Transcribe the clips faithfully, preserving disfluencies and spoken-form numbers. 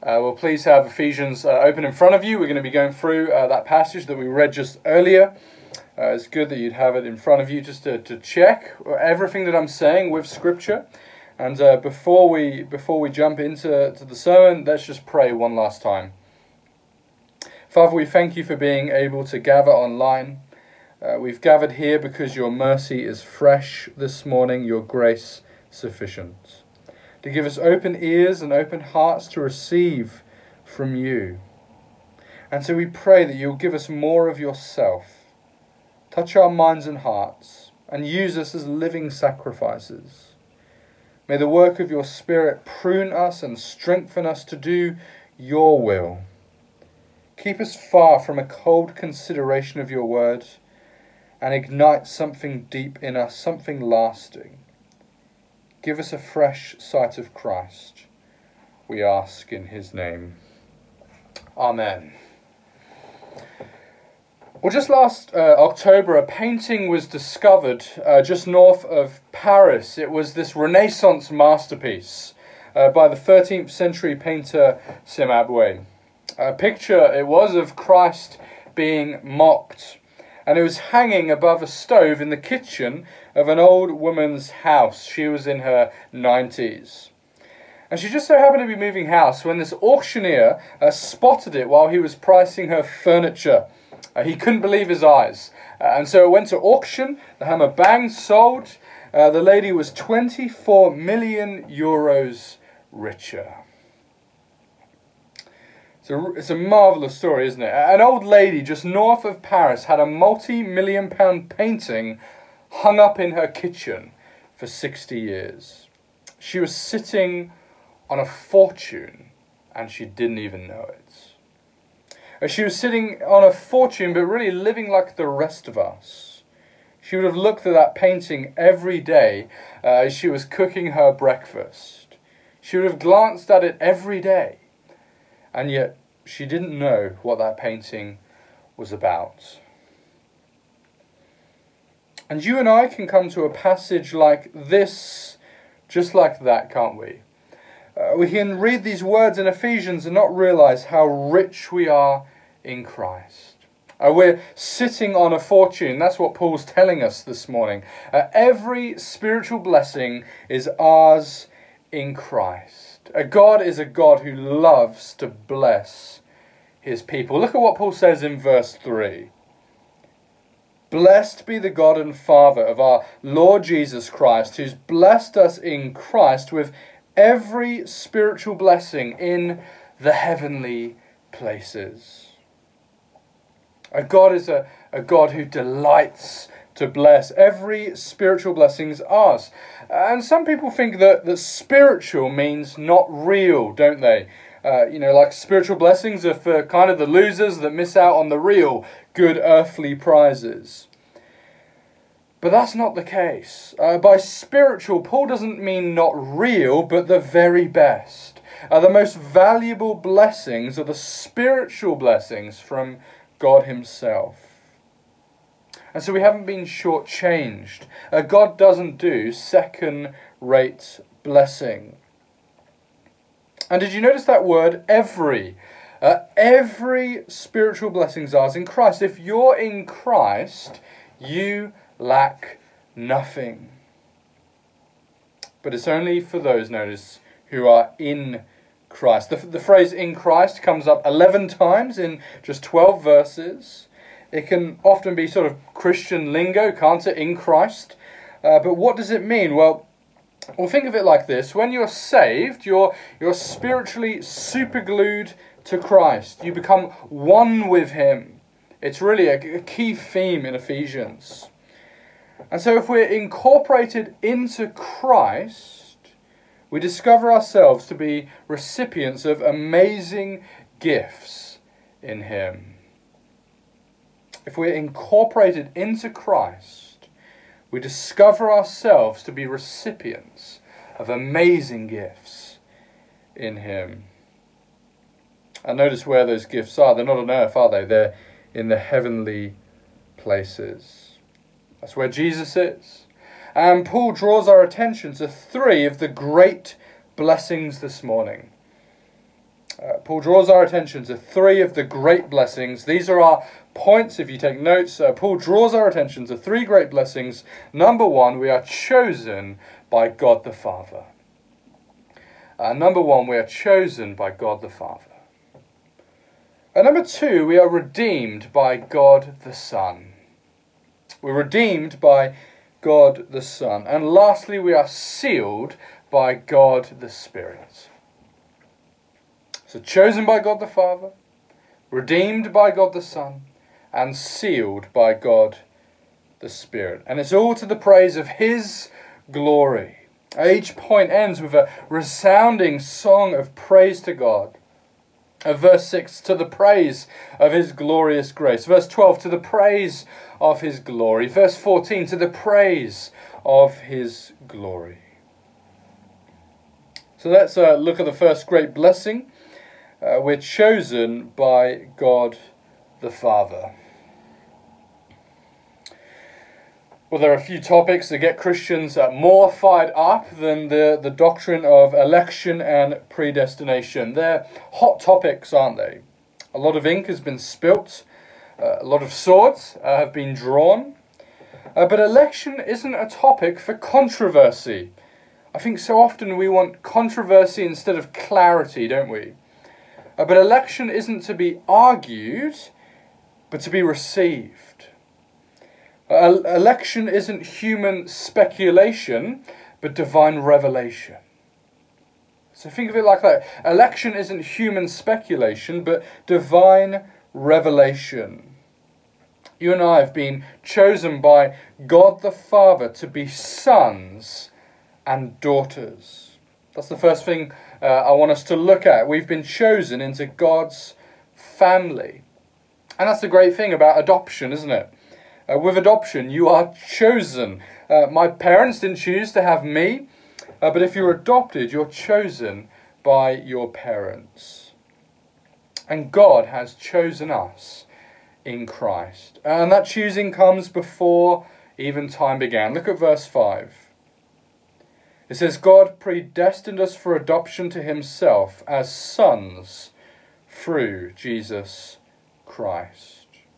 Uh, well, please have Ephesians uh, open in front of you. We're going to be going through uh, that passage that we read just earlier. Uh, it's good that you'd have it in front of you just to, to check everything that I'm saying with Scripture. And uh, before we before we jump into to the sermon, let's just pray one last time. Father, we thank you for being able to gather online. Uh, we've gathered here because your mercy is fresh this morning, your grace sufficient. To give us open ears and open hearts to receive from you. And so we pray that you'll give us more of yourself. Touch our minds and hearts and use us as living sacrifices. May the work of your Spirit prune us and strengthen us to do your will. Keep us far from a cold consideration of your word and ignite something deep in us, something lasting. Give us a fresh sight of Christ, we ask in his name. Amen. Well, just last uh, October, a painting was discovered uh, just north of Paris. It was this Renaissance masterpiece uh, by the thirteenth century painter Cimabue. A picture it was of Christ being mocked. And it was hanging above a stove in the kitchen of an old woman's house. She was in her nineties. And she just so happened to be moving house when this auctioneer uh, spotted it while he was pricing her furniture. Uh, he couldn't believe his eyes. Uh, and so it went to auction. The hammer bang, sold. Uh, the lady was twenty-four million euros richer. It's a, it's a marvellous story, isn't it? An old lady just north of Paris had a multi-million pound painting hung up in her kitchen for sixty years. She was sitting on a fortune and she didn't even know it. She was sitting on a fortune but really living like the rest of us. She would have looked at that painting every day uh, as she was cooking her breakfast. She would have glanced at it every day. And yet, she didn't know what that painting was about. And you and I can come to a passage like this, just like that, can't we? Uh, we can read these words in Ephesians and not realize how rich we are in Christ. Uh, we're sitting on a fortune. That's what Paul's telling us this morning. Uh, every spiritual blessing is ours in Christ. A God is a God who loves to bless his people. Look at what Paul says in verse three. Blessed be the God and Father of our Lord Jesus Christ, who's blessed us in Christ with every spiritual blessing in the heavenly places. A God is a, a God who delights to bless. Every spiritual blessing is ours. And some people think that, that spiritual means not real, don't they? Uh, you know, like spiritual blessings are for kind of the losers that miss out on the real good earthly prizes. But that's not the case. Uh, by spiritual, Paul doesn't mean not real, but the very best. Uh, the most valuable blessings are the spiritual blessings from God himself. And so we haven't been shortchanged. Uh, God doesn't do second-rate blessing. And did you notice that word, every? Uh, every spiritual blessing is ours in Christ. If you're in Christ, you lack nothing. But it's only for those, notice, who are in Christ. The, the phrase in Christ comes up eleven times in just twelve verses. It can often be sort of Christian lingo, can't it, in Christ? Uh, but what does it mean? Well, well, think of it like this. When you're saved, you're, you're spiritually superglued to Christ. You become one with him. It's really a, a key theme in Ephesians. And so if we're incorporated into Christ, we discover ourselves to be recipients of amazing gifts in him. If we're incorporated into Christ, we discover ourselves to be recipients of amazing gifts in him. And notice where those gifts are. They're not on earth, are they? They're in the heavenly places. That's where Jesus is. And Paul draws our attention to three of the great blessings this morning. Uh, Paul draws our attention to three of the great blessings. These are our points if you take notes. Uh, Paul draws our attention to three great blessings. Number one, we are chosen by God the Father. Uh, number one, we are chosen by God the Father. And number two, we are redeemed by God the Son. We're redeemed by God the Son. And lastly, we are sealed by God the Spirit. So chosen by God the Father, redeemed by God the Son, and sealed by God the Spirit. And it's all to the praise of His glory. Each point ends with a resounding song of praise to God. Uh, verse six, to the praise of His glorious grace. Verse twelve, to the praise of His glory. Verse fourteen, to the praise of His glory. So let's uh, look at the first great blessing. Uh, we're chosen by God the Father. Well, there are a few topics that get Christians uh, more fired up than the, the doctrine of election and predestination. They're hot topics, aren't they? A lot of ink has been spilt. Uh, a lot of swords uh, have been drawn. Uh, but election isn't a topic for controversy. I think so often we want controversy instead of clarity, don't we? Uh, but election isn't to be argued, but to be received. Uh, election isn't human speculation, but divine revelation. So think of it like that. Election isn't human speculation, but divine revelation. You and I have been chosen by God the Father to be sons and daughters. That's the first thing uh, I want us to look at. We've been chosen into God's family. And that's the great thing about adoption, isn't it? Uh, with adoption, you are chosen. Uh, my parents didn't choose to have me, uh, but if you're adopted, you're chosen by your parents. And God has chosen us in Christ. And that choosing comes before even time began. Look at verse five. It says, God predestined us for adoption to Himself as sons through Jesus Christ.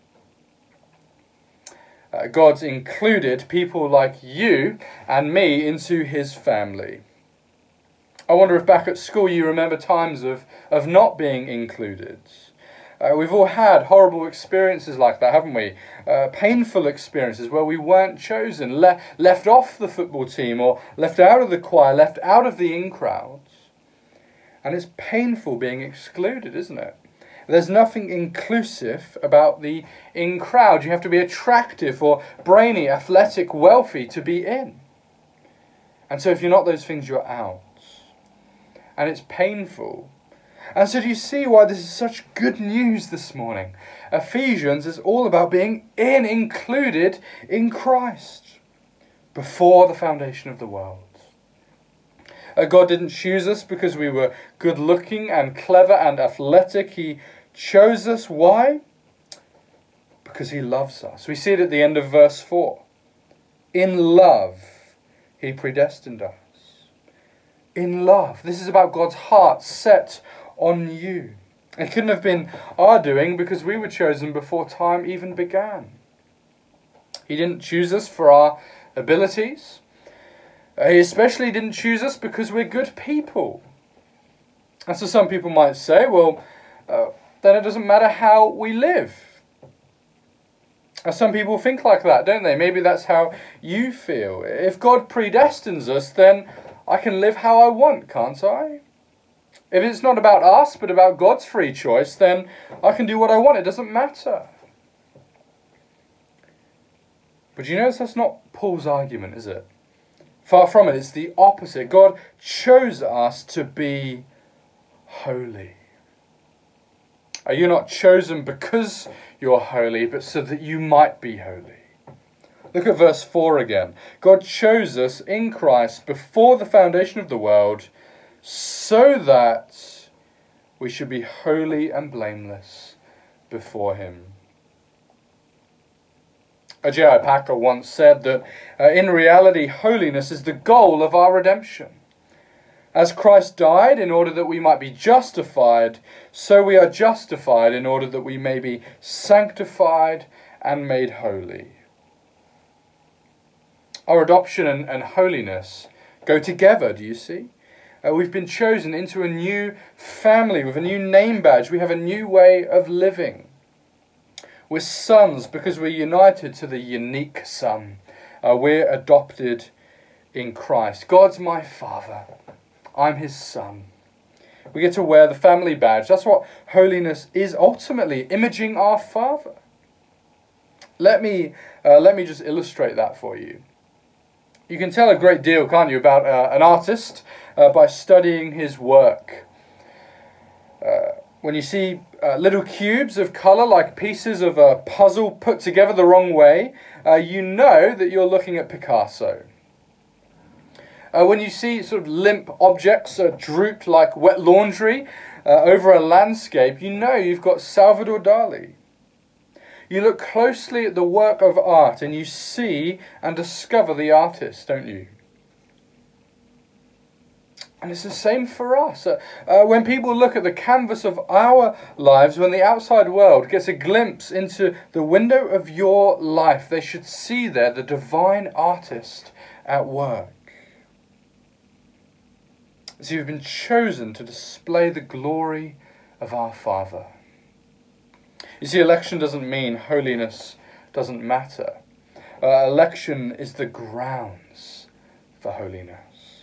Uh, God's included people like you and me into His family. I wonder if back at school you remember times of, of not being included. Uh, we've all had horrible experiences like that, haven't we? Uh, painful experiences where we weren't chosen, le- left off the football team or left out of the choir, left out of the in-crowds. And it's painful being excluded, isn't it? There's nothing inclusive about the in crowd. You have to be attractive or brainy, athletic, wealthy to be in. And so if you're not those things, you're out. And it's painful. And so do you see why this is such good news this morning? Ephesians is all about being in, included in Christ before the foundation of the world. Uh, God didn't choose us because we were good looking and clever and athletic. He chose us. Why? Because He loves us. We see it at the end of verse four. In love, He predestined us. In love. This is about God's heart set on you. It couldn't have been our doing because we were chosen before time even began. He didn't choose us for our abilities. He especially didn't choose us because we're good people. And so some people might say, well, uh, then it doesn't matter how we live. And some people think like that, don't they? Maybe that's how you feel. If God predestines us, then I can live how I want, can't I? If it's not about us, but about God's free choice, then I can do what I want. It doesn't matter. But you notice that's not Paul's argument, is it? Far from it, it's the opposite. God chose us to be holy. Are you not chosen because you're holy, but so that you might be holy? Look at verse four again. God chose us in Christ before the foundation of the world so that we should be holy and blameless before Him. J I Packer once said that uh, in reality, holiness is the goal of our redemption. As Christ died in order that we might be justified, so we are justified in order that we may be sanctified and made holy. Our adoption and, and holiness go together, do you see? Uh, we've been chosen into a new family with a new name badge. We have a new way of living. We're sons because we're united to the unique Son. Uh, we're adopted in Christ. God's my Father. I'm his son. We get to wear the family badge. That's what holiness is ultimately, imaging our Father. Let me, uh, let me just illustrate that for you. You can tell a great deal, can't you, about uh, an artist uh, by studying his work. Uh, when you see uh, little cubes of colour like pieces of a puzzle put together the wrong way, uh, you know that you're looking at Picasso. Uh, when you see sort of limp objects uh, drooped like wet laundry uh, over a landscape, you know you've got Salvador Dali. You look closely at the work of art and you see and discover the artist, don't you? And it's the same for us. Uh, uh, when people look at the canvas of our lives, when the outside world gets a glimpse into the window of your life, they should see there the divine artist at work. So you've been chosen to display the glory of our Father. You see, election doesn't mean holiness doesn't matter. Uh, election is the grounds for holiness.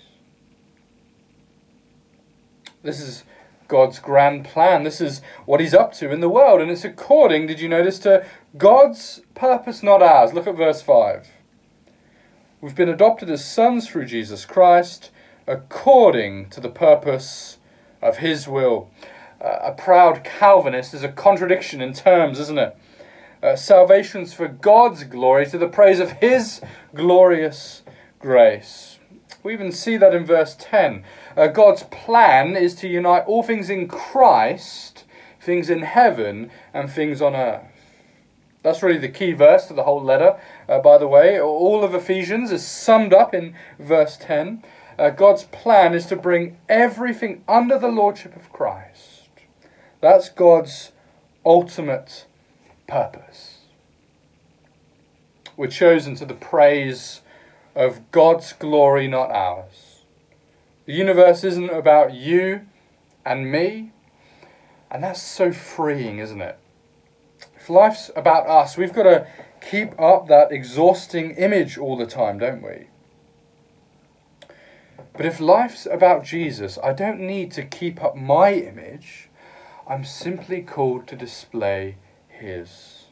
This is God's grand plan. This is what he's up to in the world. And it's according, did you notice, to God's purpose, not ours. Look at verse five. We've been adopted as sons through Jesus Christ, according to the purpose of his will. Uh, a proud Calvinist is a contradiction in terms, isn't it? Uh, salvation's for God's glory, to the praise of his glorious grace. We even see that in verse ten. Uh, God's plan is to unite all things in Christ, things in heaven and things on earth. That's really the key verse to the whole letter, uh, by the way. All of Ephesians is summed up in verse ten. Uh, God's plan is to bring everything under the lordship of Christ. That's God's ultimate purpose. We're chosen to the praise of God's glory, not ours. The universe isn't about you and me, and that's so freeing, isn't it? If life's about us, we've got to keep up that exhausting image all the time, don't we? But if life's about Jesus, I don't need to keep up my image. I'm simply called to display his.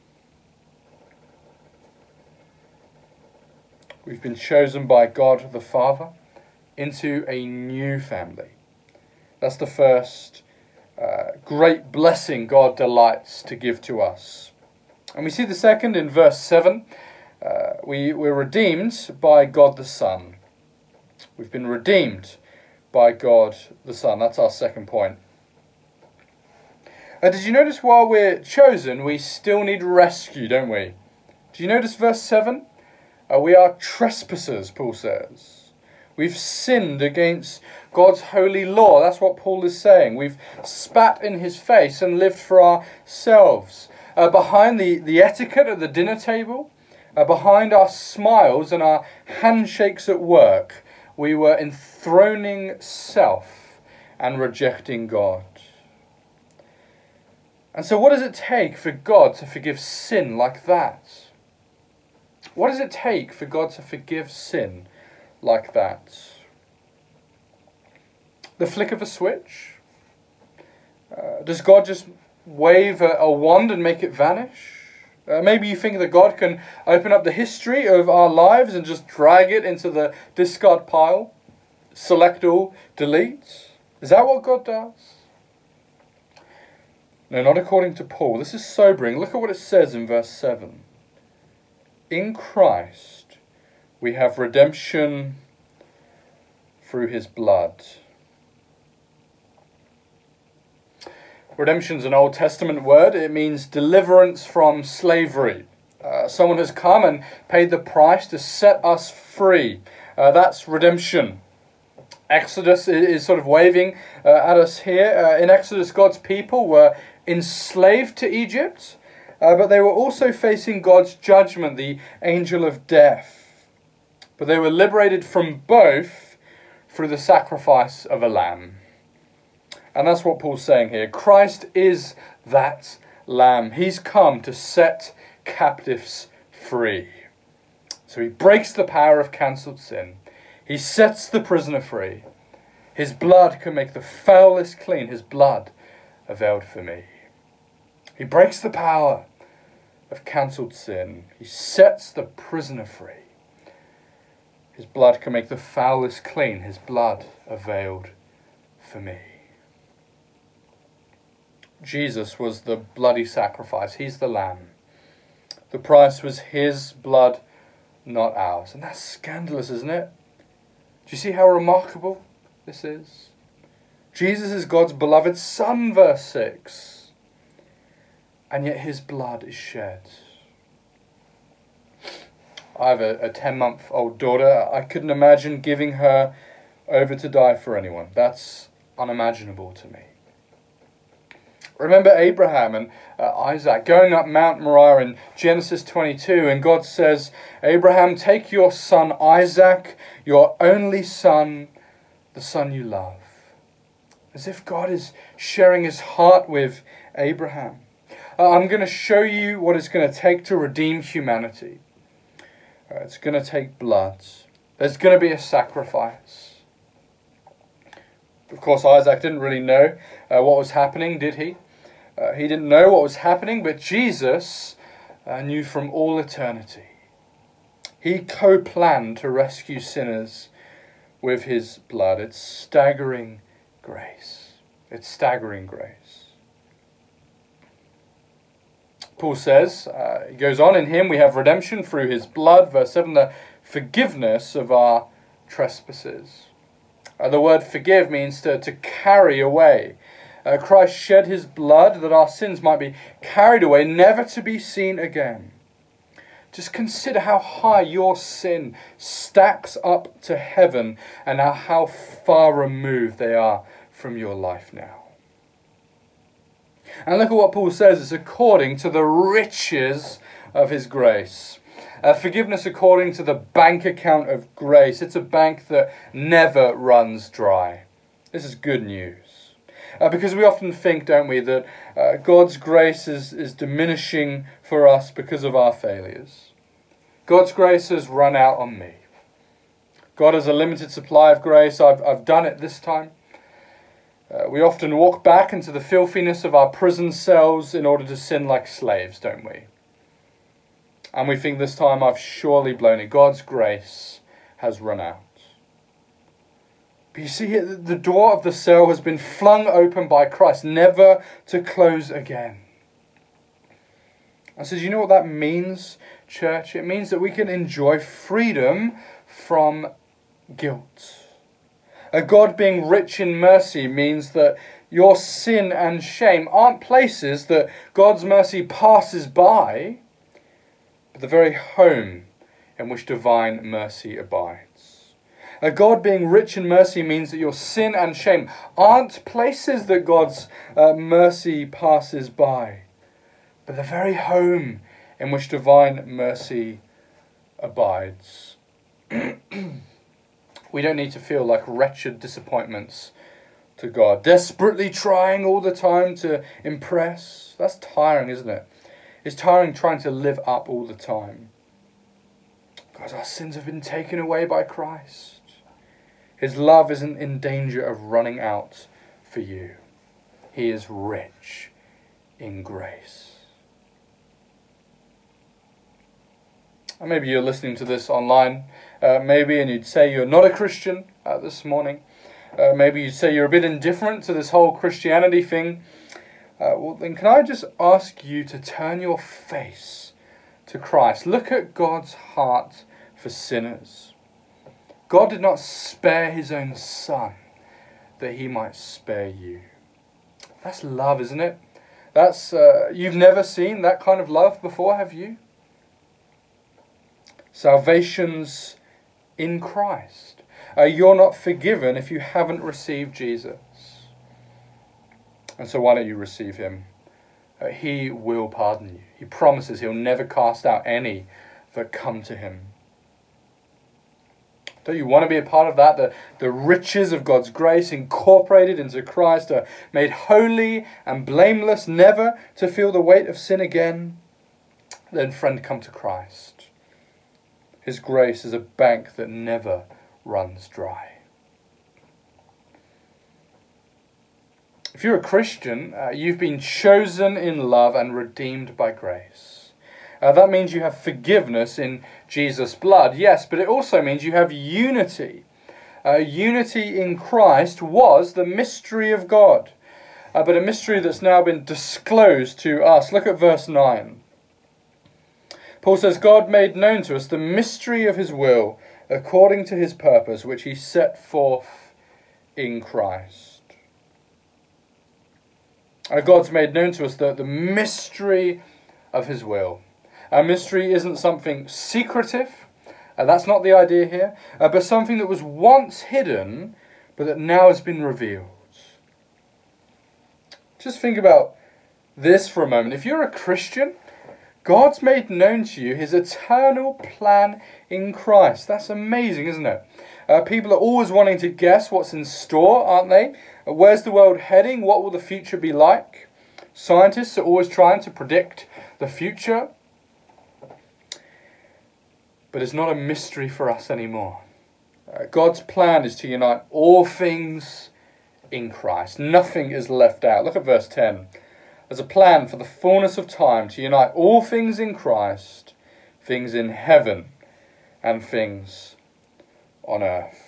We've been chosen by God the Father into a new family. That's the first uh, great blessing God delights to give to us. And we see the second in verse seven. Uh, we, we're redeemed by God the Son. We've been redeemed by God the Son. That's our second point. Uh, did you notice while we're chosen, we still need rescue, don't we? Do you notice verse seven? Uh, we are trespassers, Paul says. We've sinned against God's holy law. That's what Paul is saying. We've spat in his face and lived for ourselves. Uh, behind the, the etiquette at the dinner table, uh, behind our smiles and our handshakes at work, we were enthroning self and rejecting God. And so what does it take for God to forgive sin like that? What does it take for God to forgive sin like that? The flick of a switch? Uh, does God just wave a, a wand and make it vanish? Uh, maybe you think that God can open up the history of our lives and just drag it into the discard pile? Select all, delete? Is that what God does? No, not according to Paul. This is sobering. Look at what it says in verse seven. In Christ we have redemption through his blood. Redemption is an Old Testament word. It means deliverance from slavery. Uh, someone has come and paid the price to set us free. Uh, that's redemption. Exodus is sort of waving uh, at us here. Uh, in Exodus, God's people were enslaved to Egypt, uh, but they were also facing God's judgment, the angel of death. But they were liberated from both through the sacrifice of a lamb. And that's what Paul's saying here. Christ is that lamb. He's come to set captives free. So he breaks the power of cancelled sin. He sets the prisoner free. His blood can make the foulest clean. His blood availed for me. He breaks the power of cancelled sin. He sets the prisoner free. His blood can make the foulest clean. His blood availed for me. Jesus was the bloody sacrifice. He's the lamb. The price was his blood, not ours. And that's scandalous, isn't it? Do you see how remarkable this is? Jesus is God's beloved Son, verse six. And yet his blood is shed. I have a ten-month-old daughter. I couldn't imagine giving her over to die for anyone. That's unimaginable to me. Remember Abraham and uh, Isaac going up Mount Moriah in Genesis twenty-two, and God says, Abraham, take your son Isaac, your only son, the son you love. As if God is sharing his heart with Abraham. Uh, I'm going to show you what it's going to take to redeem humanity. Uh, it's going to take blood. There's going to be a sacrifice. Of course, Isaac didn't really know uh, what was happening, did he? Uh, he didn't know what was happening, but Jesus uh, knew from all eternity. He co-planned to rescue sinners with his blood. It's staggering grace. It's staggering grace. Paul says, uh, he goes on, in him we have redemption through his blood, verse seven, the forgiveness of our trespasses. Uh, the word forgive means to, to carry away. Uh, Christ shed his blood that our sins might be carried away, never to be seen again. Just consider how high your sin stacks up to heaven and how, how far removed they are from your life now. And look at what Paul says, it's according to the riches of his grace. Uh, forgiveness according to the bank account of grace. It's a bank that never runs dry. This is good news. Uh, because we often think, don't we, that uh, God's grace is, is diminishing for us because of our failures. God's grace has run out on me. God has a limited supply of grace. I've, I've done it this time. Uh, we often walk back into the filthiness of our prison cells in order to sin like slaves, don't we? And we think this time I've surely blown it. God's grace has run out. But you see, the door of the cell has been flung open by Christ, never to close again. And so do you know what that means, church? It means that we can enjoy freedom from guilt. A God being rich in mercy means that your sin and shame aren't places that God's mercy passes by, but the very home in which divine mercy abides. A God being rich in mercy means that your sin and shame aren't places that God's uh, mercy passes by, but the very home in which divine mercy abides. We don't need to feel like wretched disappointments to God, desperately trying all the time to impress. That's tiring, isn't it? It's tiring trying to live up all the time. Because our sins have been taken away by Christ. His love isn't in danger of running out for you. He is rich in grace. And maybe you're listening to this online, uh, maybe, and you'd say you're not a Christian uh, this morning. Uh, maybe you'd say you're a bit indifferent to this whole Christianity thing. Uh, well, then can I just ask you to turn your face to Christ? Look at God's heart for sinners. God did not spare his own son that he might spare you. That's love, isn't it? That's uh, you've never seen that kind of love before, have you? Salvation's in Christ. Uh, you're not forgiven if you haven't received Jesus. And so why don't you receive him? Uh, he will pardon you. He promises he'll never cast out any that come to him. Don't you want to be a part of that? The, the riches of God's grace incorporated into Christ are made holy and blameless, never to feel the weight of sin again. Then, friend, come to Christ. His grace is a bank that never runs dry. If you're a Christian, uh, you've been chosen in love and redeemed by grace. Uh, that means you have forgiveness in Jesus' blood, yes, but it also means you have unity. Uh, unity in Christ was the mystery of God, uh, but a mystery that's now been disclosed to us. Look at verse nine. Paul says, God made known to us the mystery of his will according to his purpose, which he set forth in Christ. Uh, God's made known to us the, the mystery of his will. A mystery isn't something secretive, uh, that's not the idea here, uh, but something that was once hidden, but that now has been revealed. Just think about this for a moment. If you're a Christian, God's made known to you his eternal plan in Christ. That's amazing, isn't it? Uh, people are always wanting to guess what's in store, aren't they? Uh, where's the world heading? What will the future be like? Scientists are always trying to predict the future. But it's not a mystery for us anymore. Uh, God's plan is to unite all things in Christ. Nothing is left out. Look at verse ten. There's a plan for the fullness of time to unite all things in Christ, things in heaven and things on earth.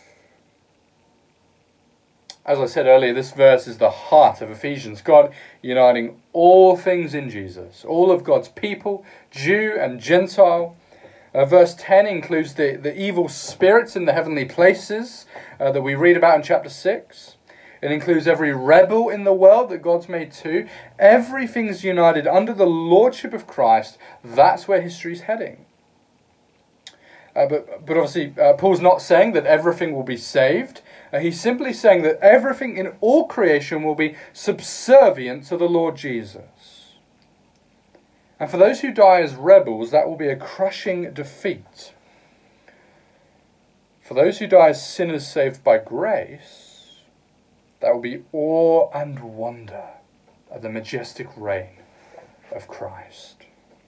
As I said earlier, this verse is the heart of Ephesians. God uniting all things in Jesus. All of God's people, Jew and Gentile. Uh, verse ten includes the, the evil spirits in the heavenly places uh, that we read about in chapter six. It includes every rebel in the world that God's made too. Everything's united under the lordship of Christ. That's where history's heading. Uh, but, but obviously, uh, Paul's not saying that everything will be saved. Uh, he's simply saying that everything in all creation will be subservient to the Lord Jesus. And for those who die as rebels, that will be a crushing defeat. For those who die as sinners saved by grace, that will be awe and wonder at the majestic reign of Christ.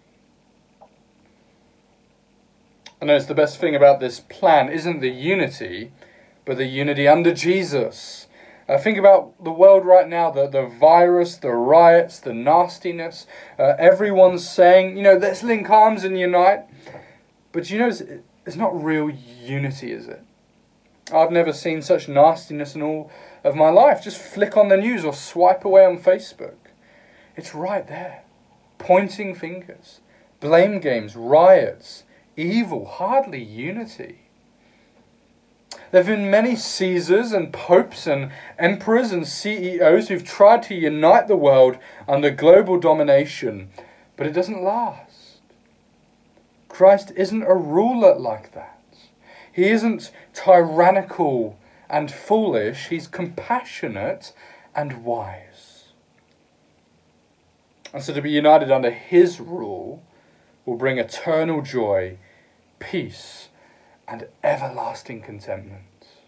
And notice the best thing about this plan isn't the unity, but the unity under Jesus. Uh, think about the world right now, the, the virus, the riots, the nastiness. Uh, everyone's saying, you know, let's link arms and unite. But you know, it's, it's not real unity, is it? I've never seen such nastiness in all of my life. Just flick on the news or swipe away on Facebook. It's right there. Pointing fingers. Blame games, riots, evil, hardly unity. There have been many Caesars and popes and emperors and C E Os who've tried to unite the world under global domination, but it doesn't last. Christ isn't a ruler like that. He isn't tyrannical and foolish. He's compassionate and wise. And so to be united under his rule will bring eternal joy, peace, and everlasting contentment.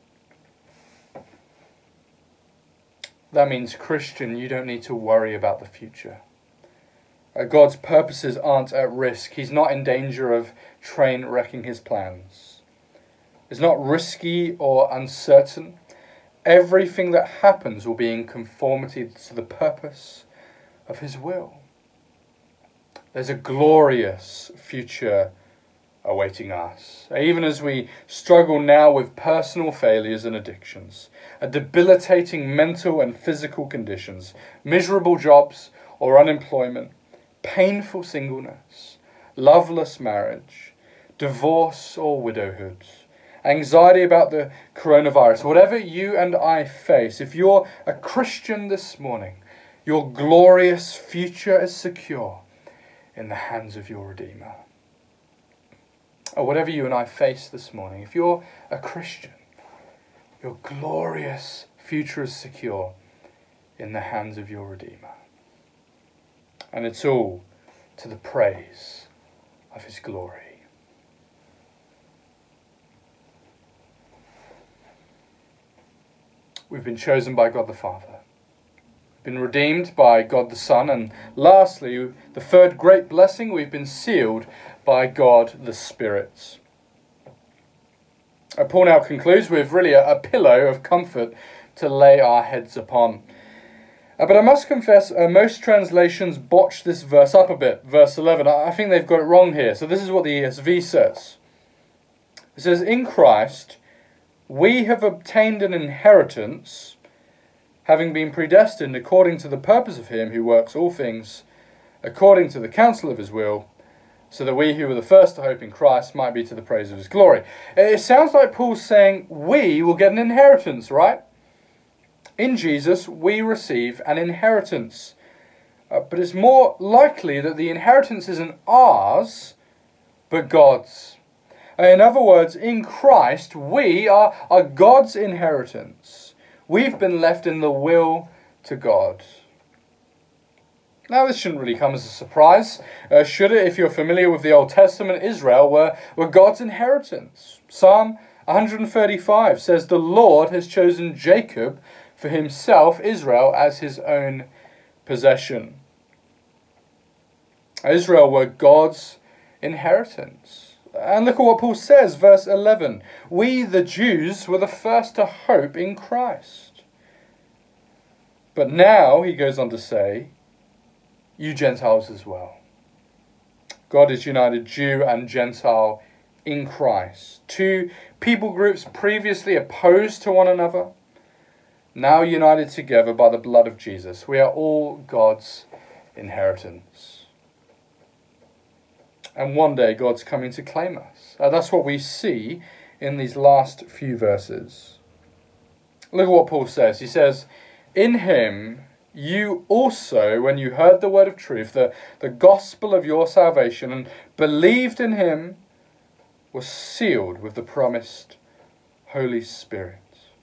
That means, Christian, you don't need to worry about the future. Uh, God's purposes aren't at risk. He's not in danger of train wrecking his plans. It's not risky or uncertain. Everything that happens will be in conformity to the purpose of his will. There's a glorious future awaiting us. Even as we struggle now with personal failures and addictions, a debilitating mental and physical conditions, miserable jobs or unemployment, painful singleness, loveless marriage, divorce or widowhood, anxiety about the coronavirus, whatever you and I face, if you're a Christian this morning, your glorious future is secure in the hands of your Redeemer. Or whatever you and I face this morning, if you're a Christian, Your glorious future is secure in the hands of your Redeemer. And it's all to the praise of his glory. We've been chosen by God the Father. We've been redeemed by God the Son. And lastly, the third great blessing, we've been sealed by God the Spirit. Uh, Paul now concludes with really a, a pillow of comfort to lay our heads upon. Uh, but I must confess, uh, most translations botch this verse up a bit. Verse eleven, I, I think they've got it wrong here. So this is what the E S V says. It says, in Christ, we have obtained an inheritance, having been predestined according to the purpose of him who works all things according to the counsel of his will, so that we who were the first to hope in Christ might be to the praise of his glory. It sounds like Paul's saying we will get an inheritance, right? In Jesus, we receive an inheritance. Uh, but it's more likely that the inheritance isn't ours, but God's. In other words, in Christ, we are, are God's inheritance. We've been left in the will to God. Now, this shouldn't really come as a surprise, uh, should it? If you're familiar with the Old Testament, Israel were, were God's inheritance. Psalm one thirty-five says, the Lord has chosen Jacob for himself, Israel, as his own possession. Israel were God's inheritance. And look at what Paul says, verse eleven. We, the Jews, were the first to hope in Christ. But now, he goes on to say, you Gentiles as well. God has united Jew and Gentile in Christ. Two people groups previously opposed to one another, now united together by the blood of Jesus. We are all God's inheritance. And one day God's coming to claim us. Uh, that's what we see in these last few verses. Look at what Paul says. He says, in him you also, when you heard the word of truth, the, the gospel of your salvation, and believed in him, were sealed with the promised Holy Spirit.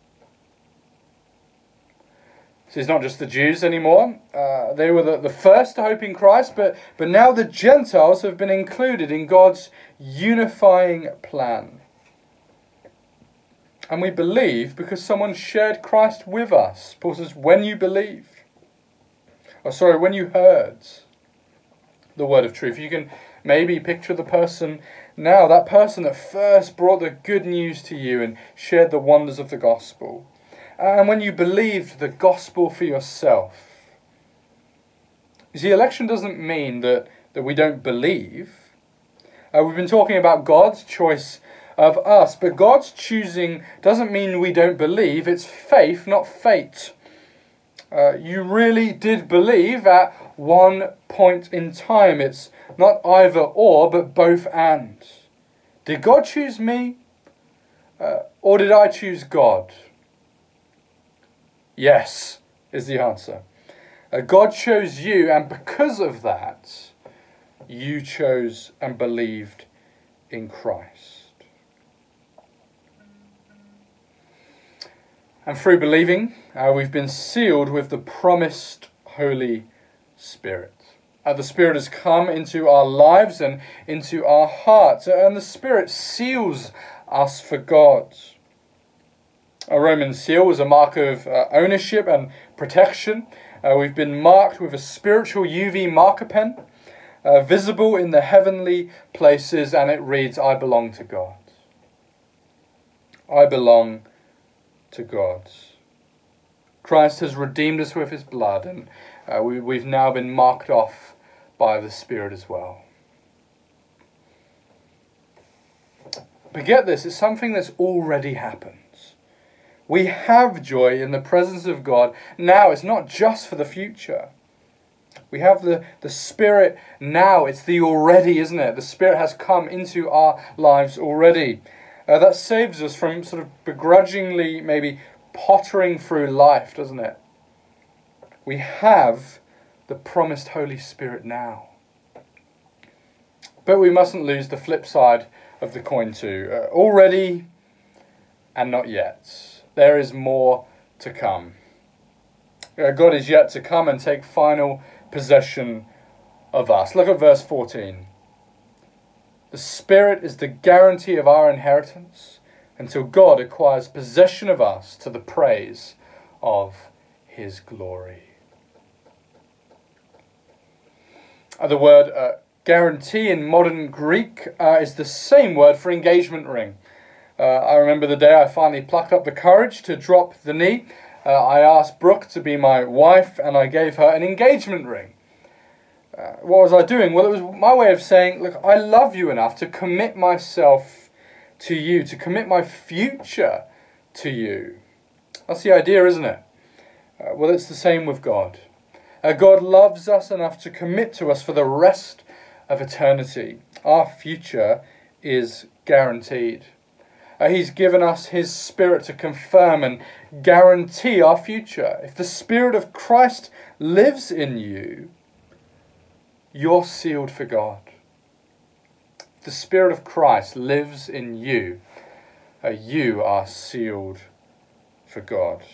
So it's not just the Jews anymore. Uh, they were the, the first to hope in Christ, but, but now the Gentiles have been included in God's unifying plan. And we believe because someone shared Christ with us. Paul says, when you believed, or sorry, when you heard the word of truth, you can maybe picture the person now, that person that first brought the good news to you and shared the wonders of the gospel. And when you believed the gospel for yourself. You see, election doesn't mean that, that we don't believe. Uh, we've been talking about God's choice of us, but God's choosing doesn't mean we don't believe. It's faith, not fate. Uh, you really did believe at one point in time. It's not either or, but both and. Did God choose me? Uh, or did I choose God? Yes, is the answer. Uh, God chose you, and because of that, you chose and believed in Christ. And through believing, uh, we've been sealed with the promised Holy Spirit. Uh, the Spirit has come into our lives and into our hearts, and the Spirit seals us for God. A Roman seal was a mark of uh, ownership and protection. Uh, we've been marked with a spiritual U V marker pen, uh, visible in the heavenly places, and it reads, I belong to God. I belong to God. Christ has redeemed us with his blood, and uh, we, we've now been marked off by the Spirit as well. But get this, it's something that's already happened. We have joy in the presence of God now. It's not just for the future. We have the, the Spirit now. It's the already, isn't it? The Spirit has come into our lives already. Uh, that saves us from sort of begrudgingly maybe pottering through life, doesn't it? We have the promised Holy Spirit now. But we mustn't lose the flip side of the coin too. Uh, already and not yet. there is more to come. Uh, God is yet to come and take final possession of us. Look at verse fourteen. The Spirit is the guarantee of our inheritance until God acquires possession of us to the praise of his glory. Uh, the word uh, guarantee in modern Greek uh, is the same word for engagement ring. Uh, I remember the day I finally plucked up the courage to drop the knee. Uh, I asked Brooke to be my wife and I gave her an engagement ring. Uh, what was I doing? Well, it was my way of saying, look, I love you enough to commit myself to you, to commit my future to you. That's the idea, isn't it? Uh, well, it's the same with God. Uh, God loves us enough to commit to us for the rest of eternity. Our future is guaranteed. Uh, he's given us his Spirit to confirm and guarantee our future. If the Spirit of Christ lives in you, you're sealed for God. If the Spirit of Christ lives in you, uh, you are sealed for God.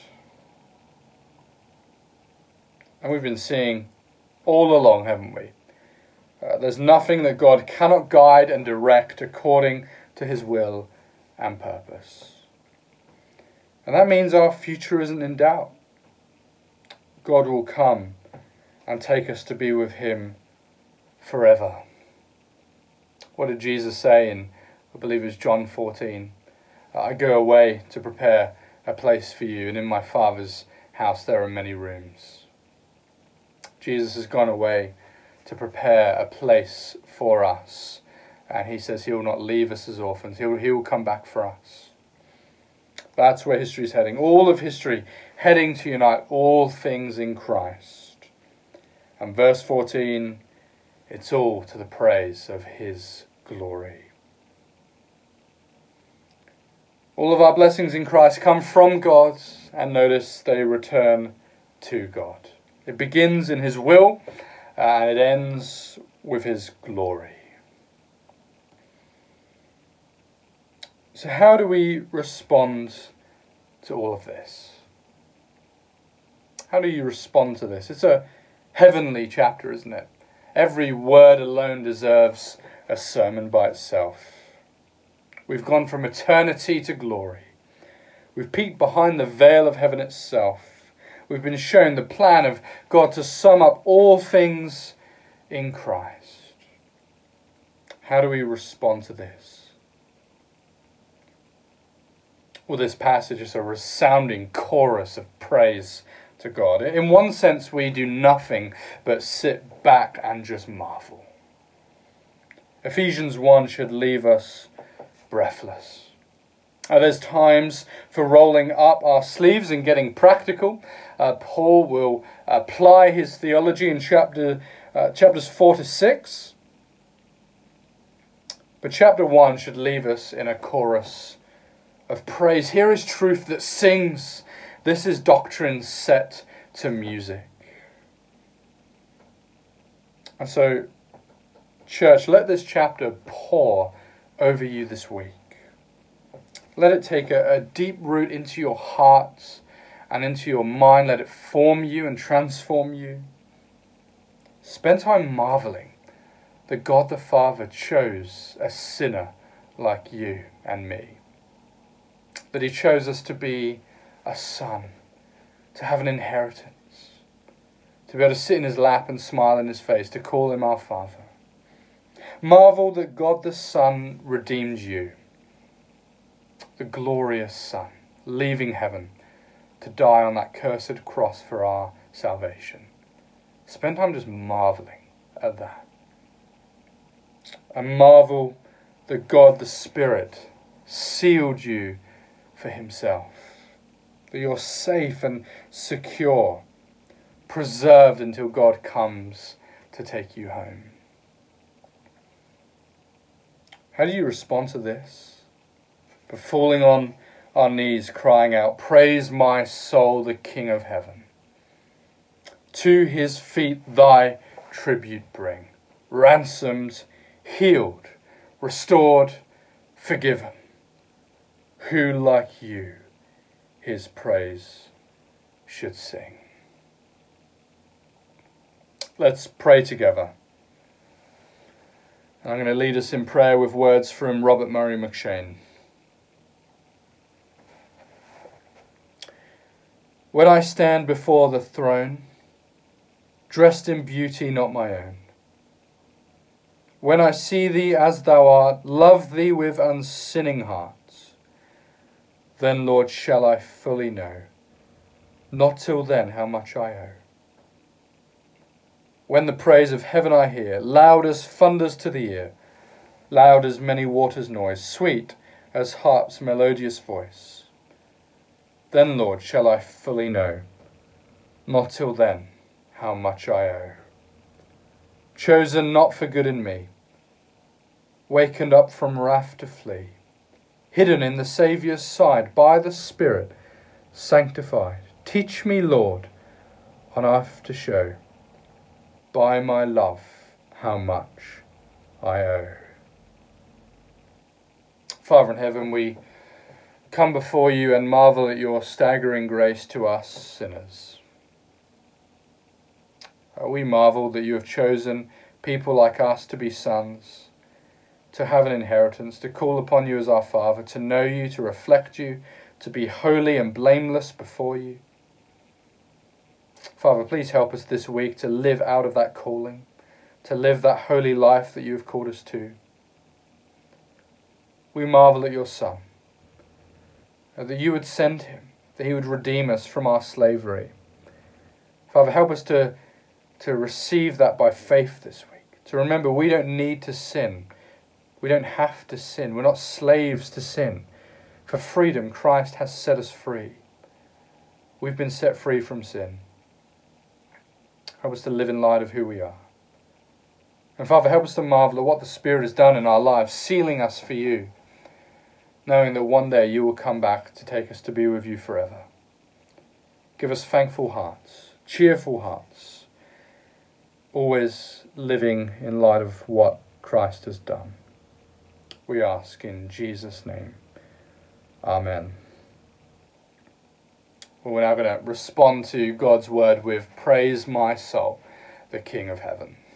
And we've been seeing all along, haven't we? Uh, there's nothing that God cannot guide and direct according to his will and purpose. And that means our future isn't in doubt. God will come and take us to be with him forever. What did Jesus say in, I believe it was John fourteen? I go away to prepare a place for you, and in my Father's house there are many rooms. Jesus has gone away to prepare a place for us, and he says he will not leave us as orphans. He will, he will come back for us. That's where history is heading. All of history heading to unite all things in Christ. And verse fourteen, it's all to the praise of his glory. All of our blessings in Christ come from God, and notice they return to God. It begins in his will, uh, and it ends with his glory. So how do we respond to all of this? How do you respond to this? It's a heavenly chapter, isn't it? Every word alone deserves a sermon by itself. We've gone from eternity to glory. We've peeked behind the veil of heaven itself. We've been shown the plan of God to sum up all things in Christ. How do we respond to this? Well, this passage is a resounding chorus of praise to God. In one sense, we do nothing but sit back and just marvel. Ephesians one should leave us breathless. Uh, there's times for rolling up our sleeves and getting practical. Uh, Paul will apply his theology in chapter uh, chapters four to six. But chapter one should leave us in a chorus of praise. Here is truth that sings. This is doctrine set to music. And so, church, let this chapter pour over you this week. Let it take a, a deep root into your hearts and into your mind. Let it form you and transform you. Spend time marveling that God the Father chose a sinner like you and me. That he chose us to be a son, to have an inheritance, to be able to sit in his lap and smile in his face, to call him our Father. Marvel that God the Son redeemed you, the glorious Son, leaving heaven to die on that cursed cross for our salvation. Spend time just marveling at that. And marvel that God the Spirit sealed you for himself. That you're safe and secure, preserved until God comes to take you home. How do you respond to this? By falling on our knees, crying out, "Praise my soul, the King of heaven. To his feet thy tribute bring. Ransomed, healed, restored, forgiven. Who like you his praise should sing. Let's pray together. I'm going to lead us in prayer with words from Robert Murray McCheyne. When I stand before the throne, dressed in beauty not my own, when I see thee as thou art, love thee with unsinning hearts, then, Lord, shall I fully know, not till then, how much I owe. When the praise of heaven I hear, loud as thunders to the ear, loud as many waters' noise, sweet as harp's melodious voice, then, Lord, shall I fully know, not till then, how much I owe. Chosen not for good in me, wakened up from wrath to flee, hidden in the Saviour's side, by the Spirit sanctified. Teach me, Lord, on earth to show, by my love, how much I owe. Father in heaven, we come before you and marvel at your staggering grace to us sinners. We marvel that you have chosen people like us to be sons, to have an inheritance, to call upon you as our Father, to know you, to reflect you, to be holy and blameless before you. Father, please help us this week to live out of that calling, to live that holy life that you have called us to. We marvel at your Son, that you would send him, that he would redeem us from our slavery. Father, help us to, to receive that by faith this week, to remember we don't need to sin. We don't have to sin. We're not slaves to sin. For freedom, Christ has set us free. We've been set free from sin. Help us to live in light of who we are. And Father, help us to marvel at what the Spirit has done in our lives, sealing us for you, knowing that one day you will come back to take us to be with you forever. Give us thankful hearts, cheerful hearts, always living in light of what Christ has done. We ask in Jesus' name. Amen. Well, we're now going to respond to God's word with Praise My Soul, the King of Heaven.